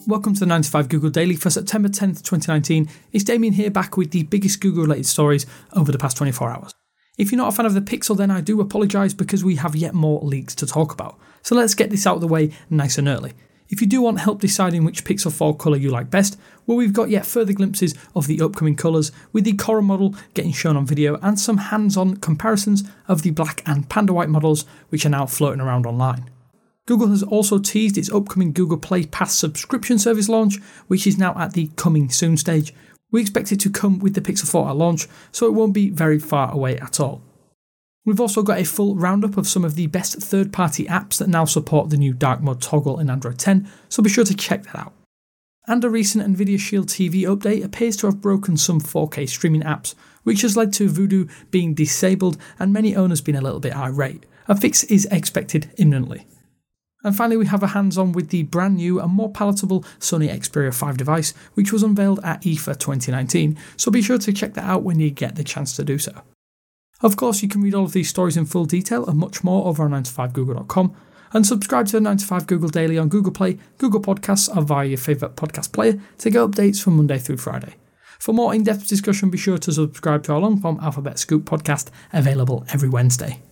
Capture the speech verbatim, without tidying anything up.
welcome to the nine to five Google Daily for September tenth, twenty nineteen. It's Damien here, back with the biggest Google related stories over the past twenty-four hours. If you're not a fan of the Pixel, then I do apologise because we have yet more leaks to talk about. So let's get this out of the way nice and early. If you do want help deciding which Pixel four colour you like best, well, we've got yet further glimpses of the upcoming colours, with the Coral model getting shown on video and some hands-on comparisons of the black and panda white models, which are now floating around online. Google has also teased its upcoming Google Play Pass subscription service launch, which is now at the coming soon stage. We expect it to come with the Pixel four at launch, so it won't be very far away at all. We've also got a full roundup of some of the best third-party apps that now support the new dark mode toggle in Android ten, so be sure to check that out. And a recent Nvidia Shield T V update appears to have broken some four K streaming apps, which has led to Vudu being disabled and many owners being a little bit irate. A fix is expected imminently. And finally, we have a hands-on with the brand new and more palatable Sony Xperia five device, which was unveiled at I F A twenty nineteen, so be sure to check that out when you get the chance to do so. Of course, you can read all of these stories in full detail and much more over on nine to five google dot com, and subscribe to the nine to five Google Daily on Google Play, Google Podcasts, or via your favourite podcast player to get updates from Monday through Friday. For more in-depth discussion, be sure to subscribe to our long-form Alphabet Scoop podcast, available every Wednesday.